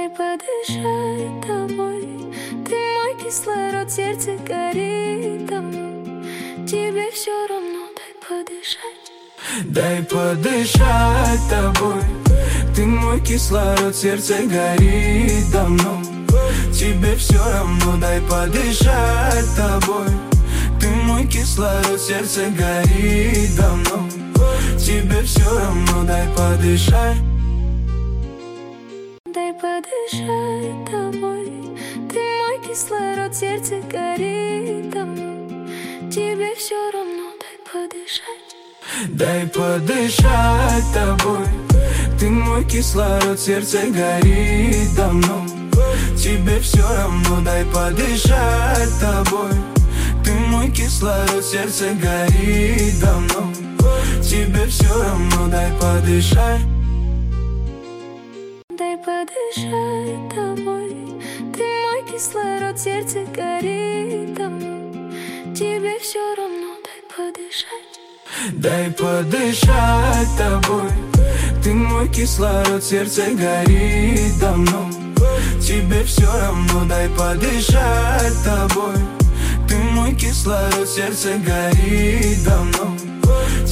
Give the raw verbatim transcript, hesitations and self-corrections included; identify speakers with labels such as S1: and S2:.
S1: Дай подышать тобой, ты мой кислород, сердце горит давно. Тебе все равно, дай подышать.
S2: Дай подышать тобой, ты мой кислород, сердце горит давно. Тебе все равно, дай подышать тобой, ты мой кислород, сердце горит давно. Тебе все равно, дай подышать.
S1: Дай подышать тобой, ты мой кислород, сердце горит давно. Тебе все равно, дай подышать.
S2: Дай подышать тобой, ты мой кислород, сердце горит давно. Тебе все равно, дай подышать тобой, ты мой кислород, сердце горит давно. Тебе все равно, дай подышать.
S1: Дай подышать тобой, ты мой кислород, сердце горит давно. Тебе все равно, дай подышать.
S2: Дай подышать тобой, ты мой кислород, сердце горит давно. Тебе все равно, дай подышать тобой, ты мой кислород, сердце горит давно.